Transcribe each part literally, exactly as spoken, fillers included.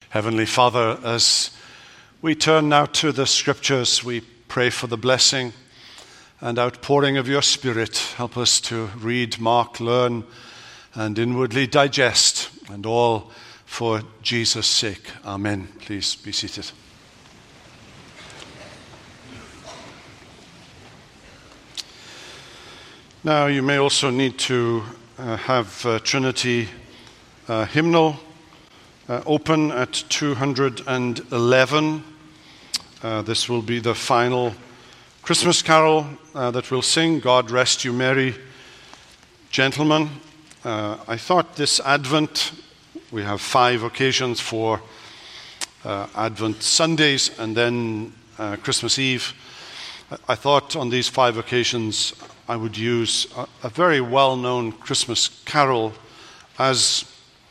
Heavenly Father, as we turn now to the Scriptures, we pray for the blessing and outpouring of your Spirit. Help us to read, mark, learn, and inwardly digest, and all for Jesus' sake. Amen. Please be seated. Now, you may also need to uh, have uh, Trinity uh, hymnal uh, open at two hundred eleven. Uh, this will be the final Christmas carol uh, that we'll sing, God Rest You Merry Gentlemen. Uh, I thought this Advent, we have five occasions for uh, Advent Sundays and then uh, Christmas Eve. I thought on these five occasions I would use a, a very well-known Christmas carol as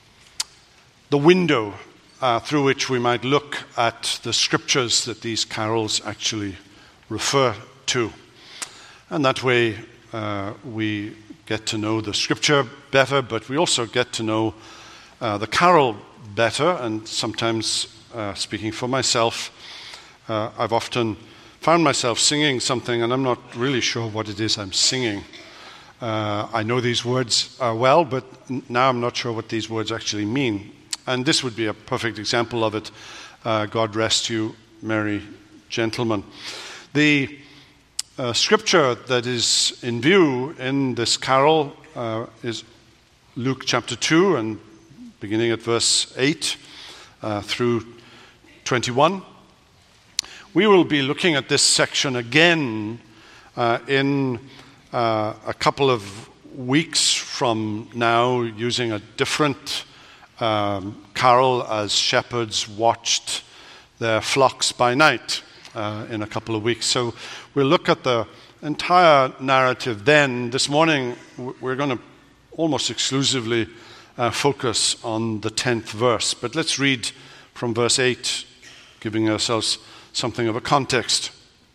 the window uh, through which we might look at the scriptures that these carols actually refer to. And that way uh, we get to know the scripture better, but we also get to know uh, the carol better. And sometimes, uh, speaking for myself, uh, I've often found myself singing something and I'm not really sure what it is I'm singing. Uh, I know these words uh, well, but now I'm not sure what these words actually mean. And this would be a perfect example of it. Uh, God rest you, merry gentlemen. The uh, scripture that is in view in this carol uh, is Luke chapter two, and beginning at verse eight uh, through twenty-one. We will be looking at this section again uh, in uh, a couple of weeks from now, using a different um, carol as shepherds watched their flocks by night uh, in a couple of weeks. So we'll look at the entire narrative then. This morning we're going to almost exclusively uh, focus on the tenth verse. But let's read from verse eight, giving ourselves something of a context.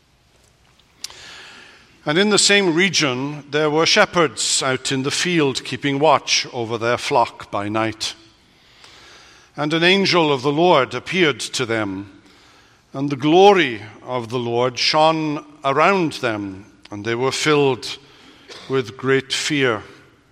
And in the same region there were shepherds out in the field keeping watch over their flock by night. And an angel of the Lord appeared to them, and the glory of the Lord shone around them, and they were filled with great fear.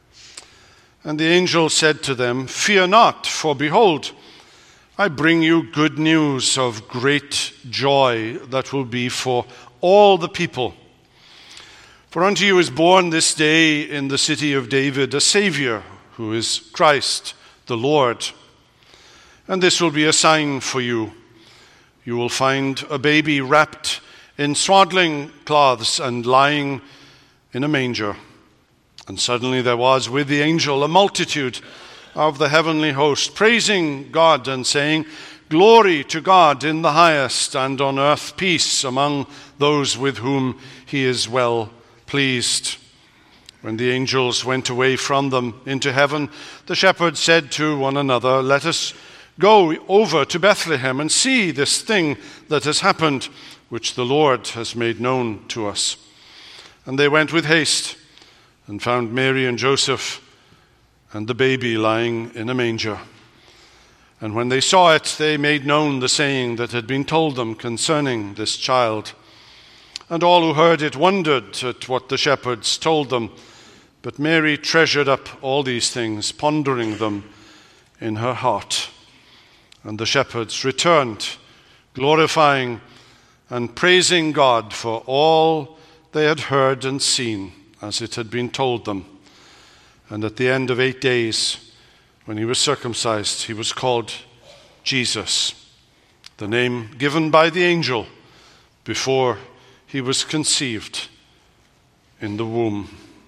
And the angel said to them, "Fear not, for behold, I bring you good news of great joy that will be for all the people. For unto you is born this day in the city of David a Savior, who is Christ the Lord. And this will be a sign for you. You will find a baby wrapped in swaddling cloths and lying in a manger." And suddenly there was with the angel a multitude of the heavenly host, praising God and saying, "Glory to God in the highest, and on earth peace among those with whom he is well pleased." When the angels went away from them into heaven, the shepherds said to one another, "Let us go over to Bethlehem and see this thing that has happened, which the Lord has made known to us." And they went with haste and found Mary and Joseph and the baby lying in a manger. And when they saw it, they made known the saying that had been told them concerning this child. And all who heard it wondered at what the shepherds told them. But Mary treasured up all these things, pondering them in her heart. And the shepherds returned, glorifying and praising God for all they had heard and seen, as it had been told them. And at the end of eight days, when he was circumcised, he was called Jesus, the name given by the angel before he was conceived in the womb.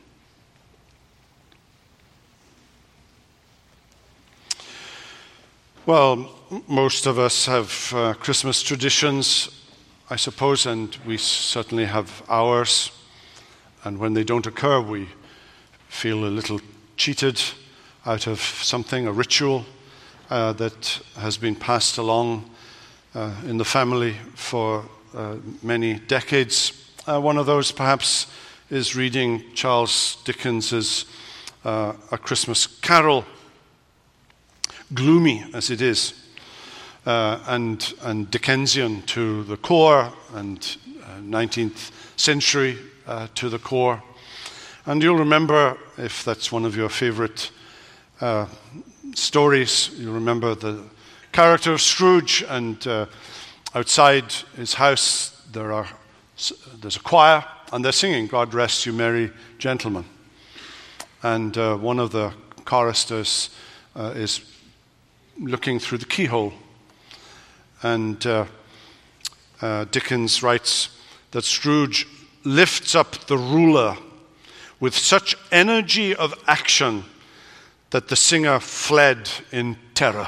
Well, most of us have uh, Christmas traditions, I suppose, and we certainly have ours. And when they don't occur, we feel a little cheated out of something, a ritual uh, that has been passed along uh, in the family for uh, many decades. Uh, one of those, perhaps, is reading Charles Dickens's uh, A Christmas Carol, gloomy as it is. uh, and, and Dickensian to the core, and uh, nineteenth century uh, to the core. And you'll remember, if that's one of your favorite uh, stories, you'll remember the character of Scrooge, and uh, outside his house there are there's a choir, and they're singing "God Rest You Merry Gentlemen." And uh, one of the choristers uh, is looking through the keyhole. And uh, uh, Dickens writes that Scrooge lifts up the ruler with such energy of action that the singer fled in terror.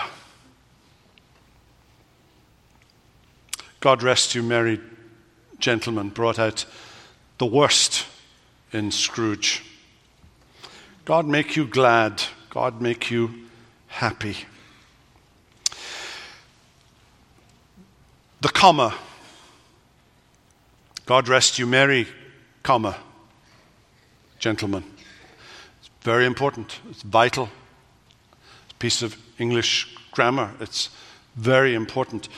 God Rest You Merry Gentlemen brought out the worst in Scrooge. God make you glad. God make you happy. The comma. God rest you merry, comma, gentlemen. It's very important. It's vital. It's a piece of English grammar. It's very important.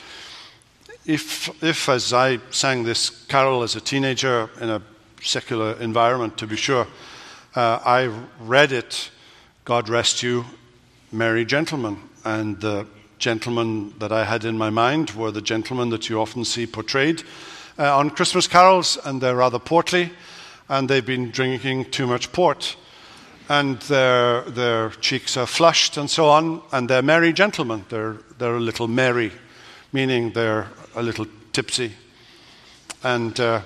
If, if, as I sang this carol as a teenager in a secular environment, to be sure, uh, I read it, God rest you, merry gentlemen. And the gentlemen that I had in my mind were the gentlemen that you often see portrayed uh, on Christmas carols, and they're rather portly, and they've been drinking too much port. And their, their cheeks are flushed and so on, and they're merry gentlemen. They're, they're a little merry, meaning they're a little tipsy. And uh,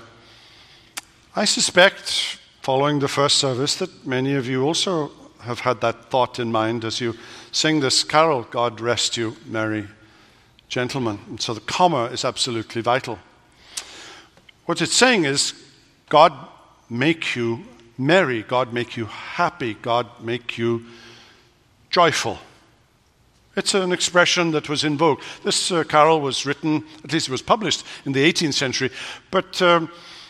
I suspect, following the first service, that many of you also have had that thought in mind as you sing this carol, God rest you, merry gentlemen. And so the comma is absolutely vital. What it's saying is, God make you merry, God make you happy, God make you joyful. It's an expression that was in vogue. This uh, carol was written, at least it was published, in the eighteenth century. But um,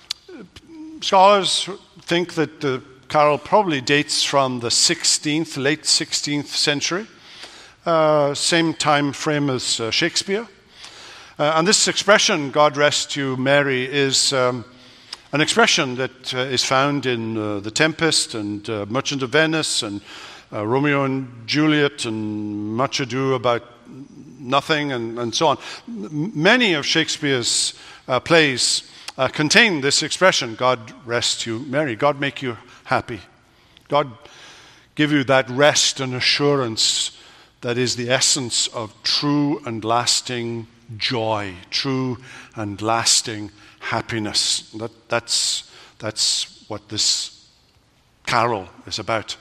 scholars think that the carol probably dates from the sixteenth, late sixteenth century, uh, same time frame as uh, Shakespeare. Uh, and this expression, God rest you merry, is um, an expression that uh, is found in uh, The Tempest and uh, Merchant of Venice and uh, Romeo and Juliet and Much Ado About Nothing and, and so on. M- many of Shakespeare's uh, plays uh, contain this expression, God rest you merry, God make you happy. God give you that rest and assurance that is the essence of true and lasting joy, true and lasting happiness. That, that's, that's what this carol is about.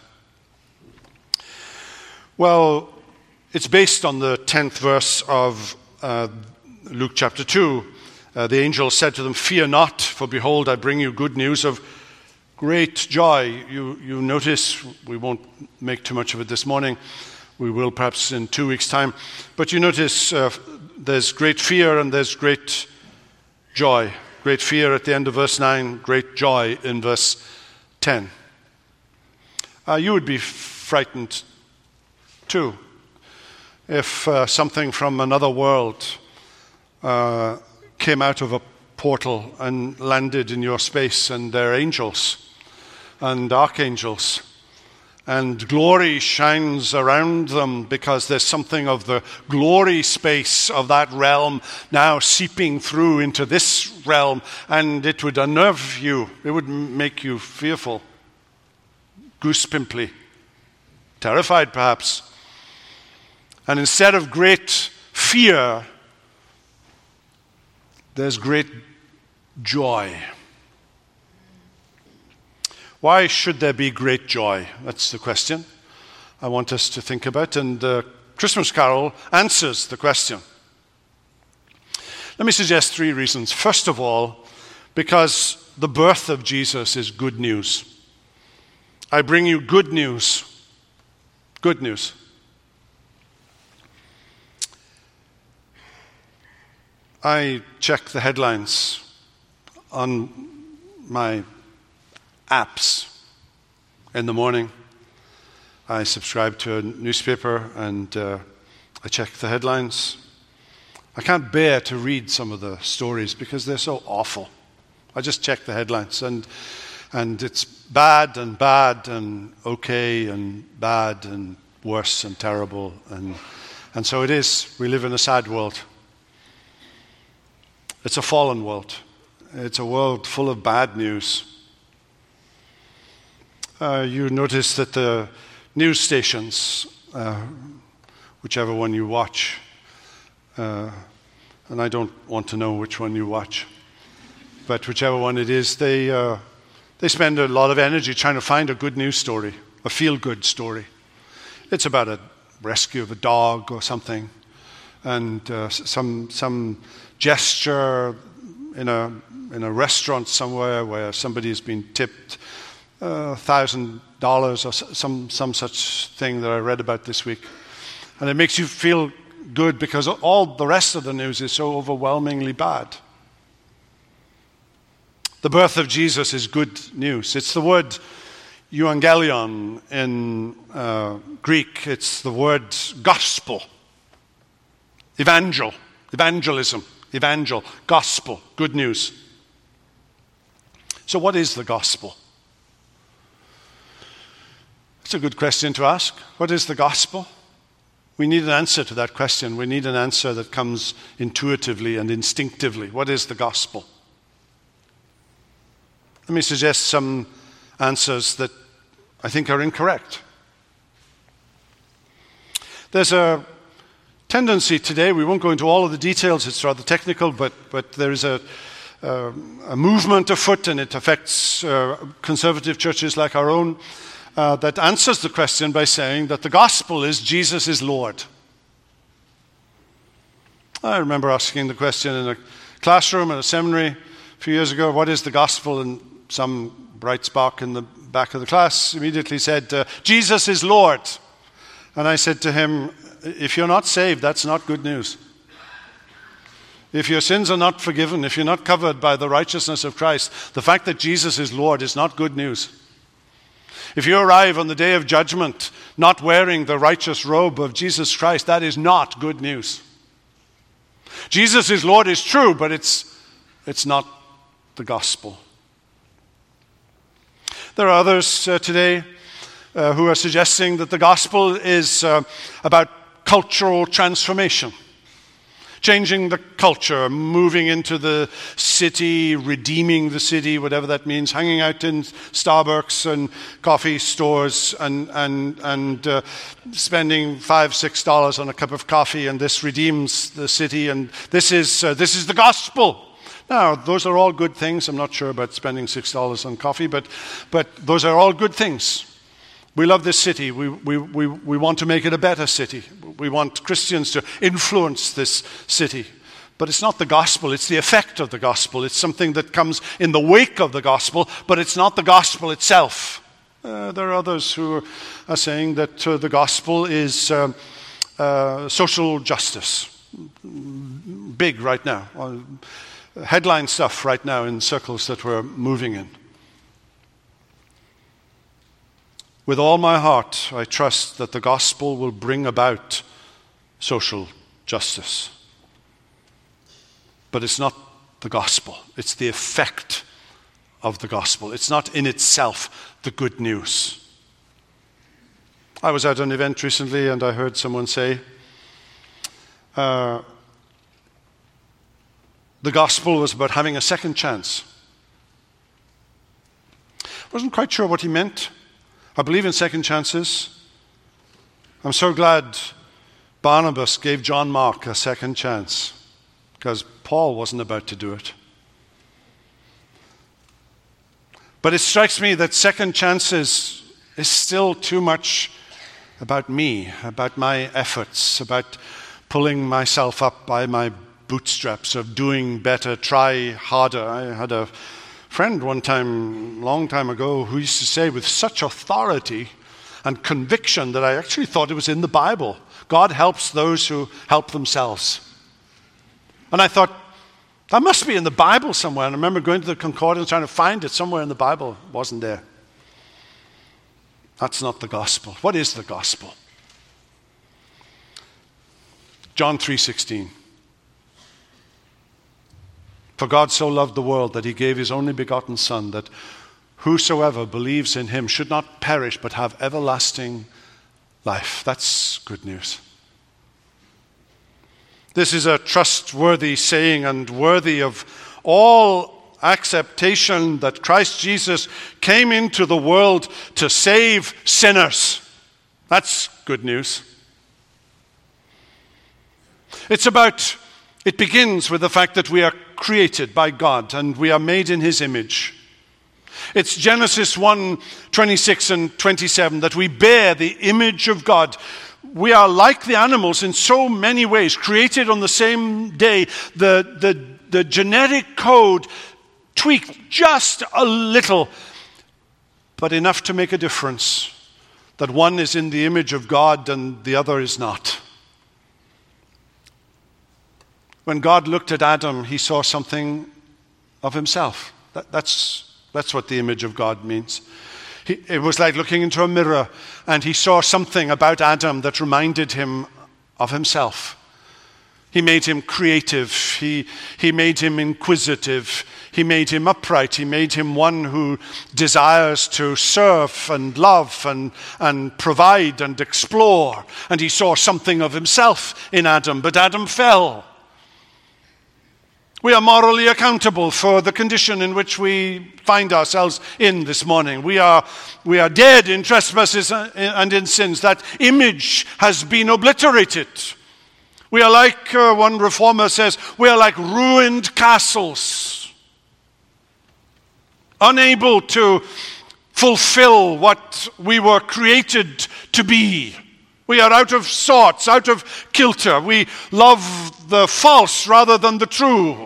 Well, it's based on the tenth verse of uh, Luke chapter two. Uh, the angel said to them, "Fear not, for behold, I bring you good news of great joy." You, you notice, we won't make too much of it this morning. We will perhaps in two weeks' time. But you notice uh, there's great fear and there's great joy. Great fear at the end of verse nine, great joy in verse ten. Uh, you would be frightened too if uh, something from another world uh, came out of a portal and landed in your space, and they're angels and archangels, and glory shines around them because there's something of the glory space of that realm now seeping through into this realm, and it would unnerve you. It would make you fearful, goosepimply, terrified perhaps. And instead of great fear, there's great joy. Why should there be great joy? That's the question I want us to think about, and the Christmas carol answers the question. Let me suggest three reasons. First of all, because the birth of Jesus is good news. I bring you good news. Good news. I check the headlines on my apps in the morning. I subscribe to a newspaper and uh, I check the headlines. I can't bear to read some of the stories because they're so awful. I just check the headlines, and and it's bad and bad and okay and bad and worse and terrible. And, and so it is. We live in a sad world. It's a fallen world. It's a world full of bad news. Uh, you notice that the news stations, uh, whichever one you watch, uh, and I don't want to know which one you watch, but whichever one it is, they uh, they spend a lot of energy trying to find a good news story, a feel-good story. It's about a rescue of a dog or something, and uh, some some gesture in a in a restaurant somewhere where somebody has been tipped a uh, thousand dollars or some some such thing that I read about this week, and it makes you feel good because all the rest of the news is so overwhelmingly bad. The birth of Jesus is good news. It's the word euangelion in uh, Greek. It's the word gospel, evangel, evangelism, evangel, gospel, good news. So what is the gospel? It's a good question to ask. What is the gospel? We need an answer to that question. We need an answer that comes intuitively and instinctively. What is the gospel? Let me suggest some answers that I think are incorrect. There's a tendency today, we won't go into all of the details, it's rather technical, but, but there is a, uh, a movement afoot, and it affects uh, conservative churches like our own, uh, that answers the question by saying that the gospel is Jesus is Lord. I remember asking the question in a classroom at a seminary a few years ago, what is the gospel? And some bright spark in the back of the class immediately said, uh, Jesus is Lord. And I said to him, if you're not saved, that's not good news. If your sins are not forgiven, if you're not covered by the righteousness of Christ, the fact that Jesus is Lord is not good news. If you arrive on the day of judgment not wearing the righteous robe of Jesus Christ, that is not good news. Jesus is Lord is true, but it's, it's not the gospel. There are others uh, today uh, who are suggesting that the gospel is uh, about cultural transformation, changing the culture, moving into the city, redeeming the city, whatever that means, hanging out in Starbucks and coffee stores and and and uh, spending five, six dollars on a cup of coffee, and this redeems the city, and this is uh, this is the gospel. Now, those are all good things. I'm not sure about spending six dollars on coffee, but but those are all good things. We love this city. We, we, we, we want to make it a better city. We want Christians to influence this city. But it's not the gospel. It's the effect of the gospel. It's something that comes in the wake of the gospel, but it's not the gospel itself. Uh, there are others who are saying that uh, the gospel is uh, uh, social justice. Big right now. Uh, headline stuff right now in circles that we're moving in. With all my heart, I trust that the gospel will bring about social justice. But it's not the gospel. It's the effect of the gospel. It's not in itself the good news. I was at an event recently and I heard someone say, uh, the gospel was about having a second chance. I wasn't quite sure what he meant. I believe in second chances. I'm so glad Barnabas gave John Mark a second chance, because Paul wasn't about to do it. But it strikes me that second chances is still too much about me, about my efforts, about pulling myself up by my bootstraps, of doing better, try harder. I had a friend one time, long time ago, who used to say with such authority and conviction that I actually thought it was in the Bible, God helps those who help themselves. And I thought, that must be in the Bible somewhere. And I remember going to the concordance trying to find it somewhere in the Bible. It wasn't there. That's not the gospel. What is the gospel? John three sixteen. For God so loved the world that he gave his only begotten Son, that whosoever believes in him should not perish but have everlasting life. That's good news. This is a trustworthy saying and worthy of all acceptation, that Christ Jesus came into the world to save sinners. That's good news. It's about, it begins with the fact that we are created by God and we are made in his image. It's Genesis one, twenty-six and twenty-seven, that we bear the image of God. We are like the animals in so many ways, created on the same day. The, the, the genetic code tweaked just a little, but enough to make a difference. That one is in the image of God and the other is not. When God looked at Adam, he saw something of himself. That, that's, that's what the image of God means. He, it was like looking into a mirror, and he saw something about Adam that reminded him of himself. He made him creative. He, he made him inquisitive. He made him upright. He made him one who desires to serve and love and, and provide and explore. And he saw something of himself in Adam, but Adam fell. We are morally accountable for the condition in which we find ourselves in this morning. We are, we are dead in trespasses and in sins. That image has been obliterated. We are like, uh, one reformer says, we are like ruined castles, unable to fulfill what we were created to be. We are out of sorts, out of kilter. We love the false rather than the true.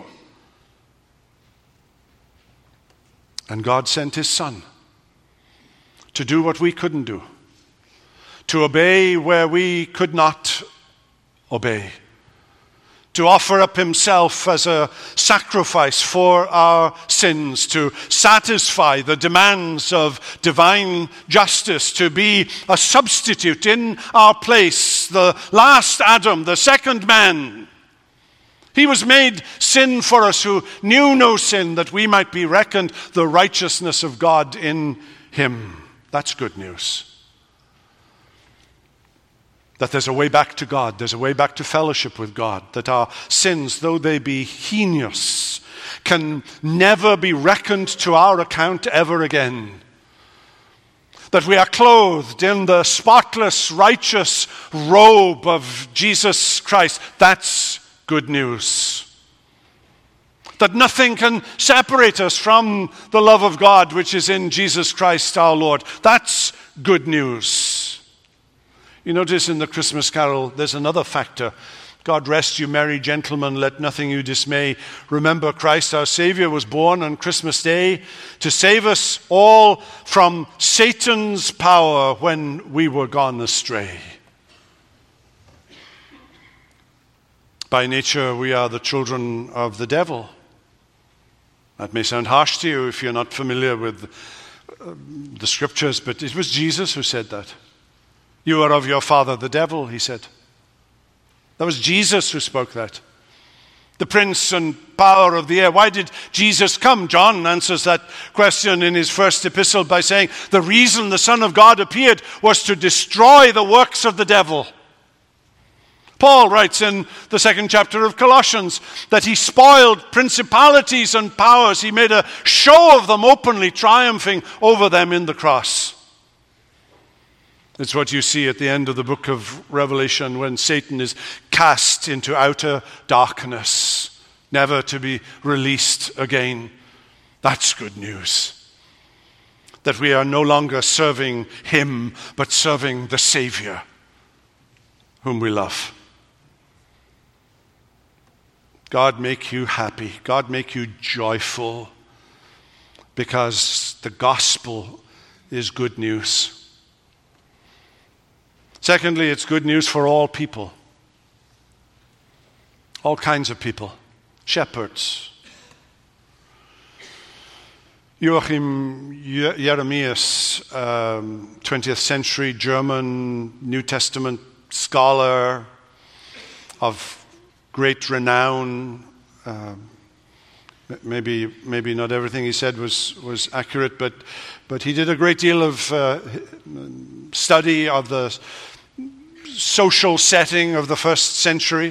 And God sent his Son to do what we couldn't do, to obey where we could not obey, to offer up himself as a sacrifice for our sins, to satisfy the demands of divine justice, to be a substitute in our place, the last Adam, the second man. He was made sin for us who knew no sin, that we might be reckoned the righteousness of God in him. That's good news. That there's a way back to God, there's a way back to fellowship with God, that our sins, though they be heinous, can never be reckoned to our account ever again. That we are clothed in the spotless, righteous robe of Jesus Christ. That's good news. That nothing can separate us from the love of God which is in Jesus Christ our Lord. That's good news. You notice in the Christmas carol, there's another factor. God rest you, merry gentlemen, let nothing you dismay. Remember, Christ our Savior was born on Christmas Day to save us all from Satan's power when we were gone astray. By nature, we are the children of the devil. That may sound harsh to you if you're not familiar with the scriptures, but it was Jesus who said that. You are of your father, the devil, he said. That was Jesus who spoke that. The prince and power of the air. Why did Jesus come? John answers that question in his first epistle by saying, the reason the Son of God appeared was to destroy the works of the devil. Paul writes in the second chapter of Colossians that he spoiled principalities and powers. He made a show of them openly, triumphing over them in the cross. It's what you see at the end of the book of Revelation when Satan is cast into outer darkness, never to be released again. That's good news. That we are no longer serving him, but serving the Savior whom we love. God make you happy. God make you joyful, because the gospel is good news. Secondly, it's good news for all people. All kinds of people. Shepherds. Joachim Jeremias, um, twentieth century German New Testament scholar of great renown, um, Maybe maybe not everything he said was, was accurate, but, but he did a great deal of uh, study of the social setting of the first century,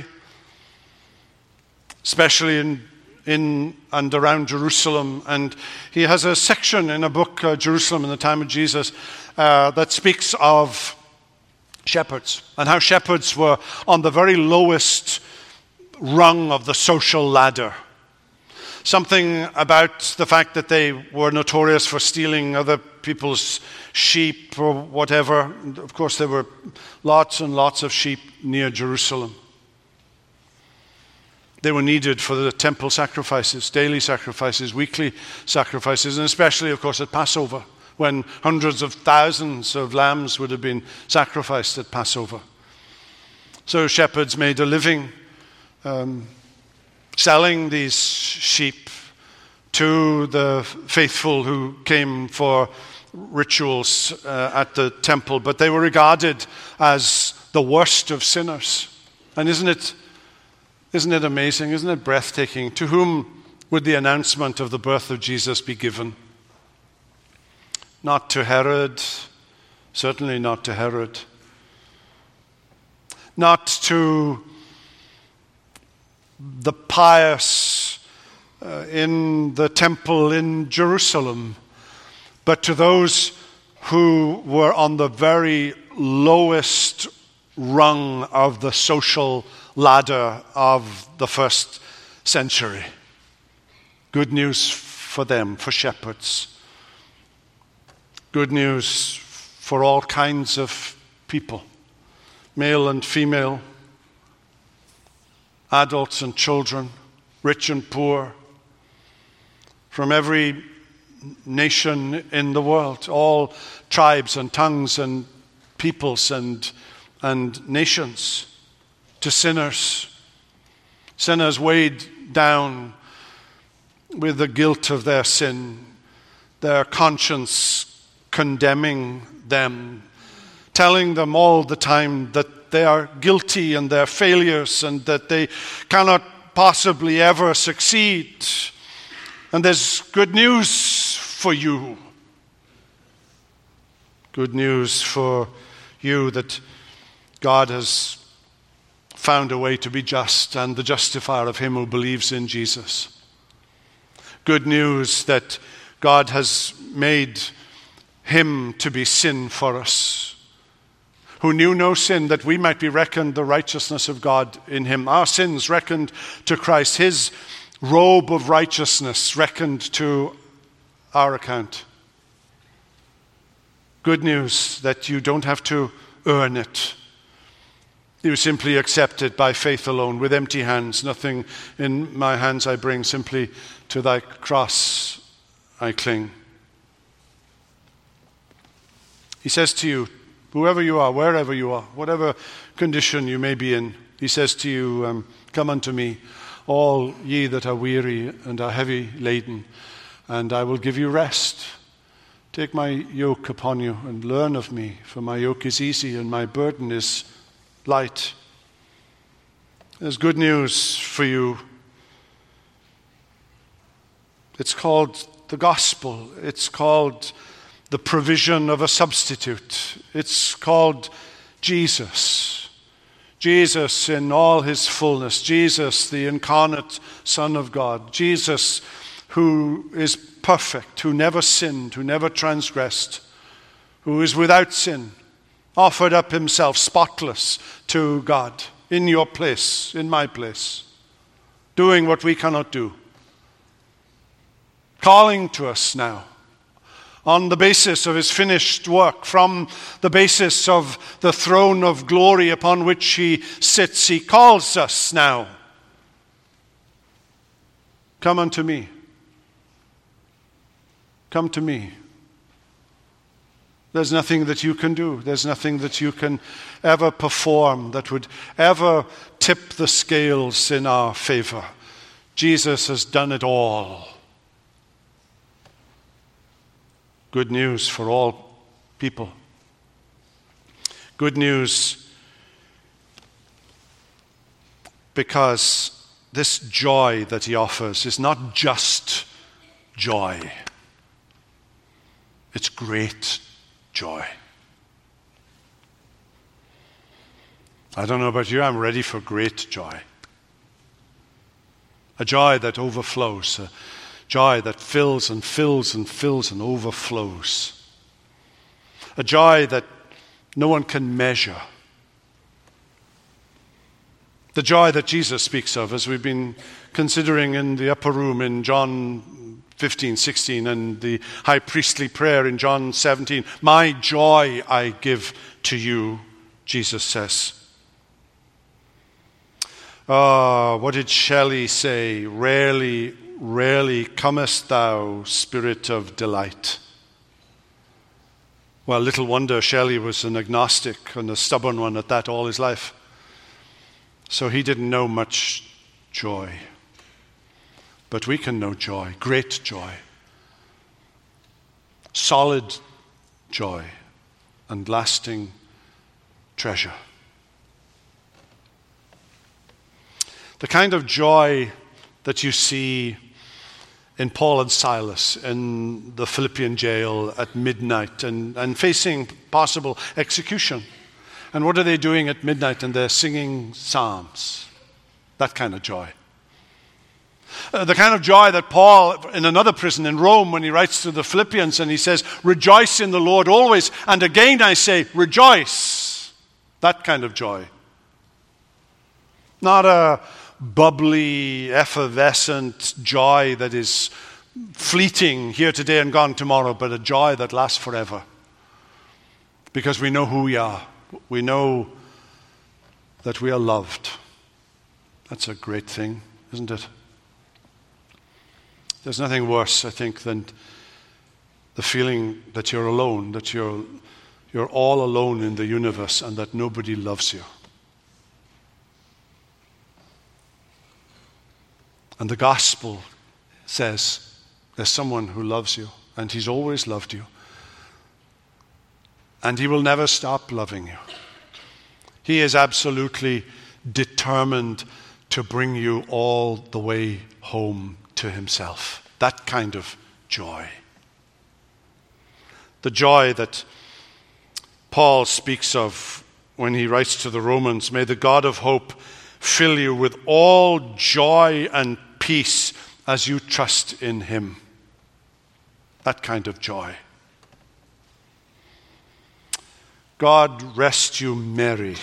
especially in in and around Jerusalem. And he has a section in a book, uh, Jerusalem in the Time of Jesus, uh, that speaks of shepherds and how shepherds were on the very lowest rung of the social ladder. Something about the fact that they were notorious for stealing other people's sheep or whatever. And of course, there were lots and lots of sheep near Jerusalem. They were needed for the temple sacrifices, daily sacrifices, weekly sacrifices, and especially, of course, at Passover, when hundreds of thousands of lambs would have been sacrificed at Passover. So shepherds made a living um, selling these sheep to the faithful who came for rituals uh, at the temple, but they were regarded as the worst of sinners. And isn't it Isn't it amazing? Isn't it breathtaking? To whom would the announcement of the birth of Jesus be given? Not to Herod, certainly not to Herod. Not to the pious uh, in the temple in Jerusalem, but to those who were on the very lowest rung of the social ladder of the first century. Good news for them, for shepherds. Good news for all kinds of people, male and female, adults and children, rich and poor, from every nation in the world, all tribes and tongues and peoples and, and nations. To sinners, sinners weighed down with the guilt of their sin, their conscience condemning them, telling them all the time that they are guilty and they're failures and that they cannot possibly ever succeed. And there's good news for you. Good news for you that God has found a way to be just and the justifier of him who believes in Jesus. Good news that God has made him to be sin for us, who knew no sin, that we might be reckoned the righteousness of God in him. Our sins reckoned to Christ, his robe of righteousness reckoned to our account. Good news that you don't have to earn it. You simply accept it by faith alone, with empty hands. Nothing in my hands I bring, simply to thy cross I cling. He says to you, whoever you are, wherever you are, whatever condition you may be in, he says to you, um, come unto me, all ye that are weary and are heavy laden, and I will give you rest. Take my yoke upon you and learn of me, for my yoke is easy and my burden is light. There's good news for you. It's called the gospel. It's called the provision of a substitute. It's called Jesus. Jesus in all his fullness. Jesus, the incarnate Son of God. Jesus who is perfect, who never sinned, who never transgressed, who is without sin, offered up himself spotless to God in your place, in my place, doing what we cannot do, calling to us now on the basis of his finished work, from the basis of the throne of glory upon which he sits. He calls us now. Come unto me. Come to me. There's nothing that you can do. There's nothing that you can ever perform that would ever tip the scales in our favor. Jesus has done it all. Good news for all people. Good news because this joy that he offers is not just joy. It's great joy. I don't know about you, I'm ready for great joy. A joy that overflows, a joy that fills and fills and fills and overflows. A joy that no one can measure. The joy that Jesus speaks of, as we've been considering in the upper room in John fifteen, sixteen, and the high priestly prayer in John seventeen. My joy I give to you, Jesus says. Ah, what did Shelley say? Rarely, rarely comest thou, Spirit of delight. Well, little wonder Shelley was an agnostic and a stubborn one at that all his life. So he didn't know much joy. But we can know joy, great joy, solid joy, and lasting treasure. The kind of joy that you see in Paul and Silas in the Philippian jail at midnight and, and facing possible execution. And what are they doing at midnight? And they're singing psalms. That kind of joy. Uh, the kind of joy that Paul, in another prison in Rome, when he writes to the Philippians and he says, rejoice in the Lord always. And again I say, rejoice. That kind of joy. Not a bubbly, effervescent joy that is fleeting here today and gone tomorrow, but a joy that lasts forever. Because we know who we are. We know that we are loved. That's a great thing, isn't it? There's nothing worse, I think, than the feeling that you're alone, that you're, you're all alone in the universe and that nobody loves you. And the gospel says there's someone who loves you, and he's always loved you. And he will never stop loving you. He is absolutely determined to bring you all the way home to himself. That kind of joy. The joy that Paul speaks of when he writes to the Romans, may the God of hope fill you with all joy and peace as you trust in him. That kind of joy. God rest you merry,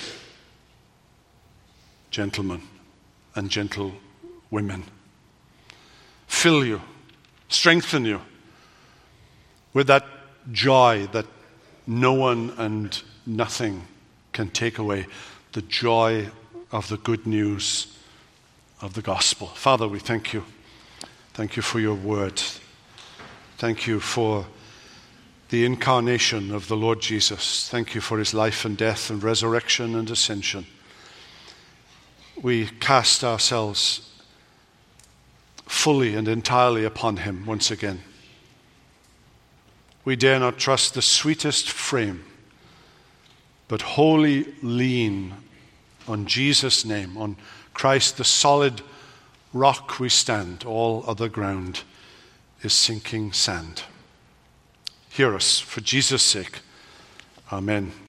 gentlemen and gentlewomen. Fill you, strengthen you with that joy that no one and nothing can take away. The joy of the good news of the gospel. Father, we thank you. Thank you for your word. Thank you for the incarnation of the Lord Jesus. Thank you for his life and death and resurrection and ascension. We cast ourselves fully and entirely upon him once again. We dare not trust the sweetest frame, but wholly lean on Jesus' name, on Christ, the solid rock we stand. All other ground is sinking sand. Hear us for Jesus' sake. Amen.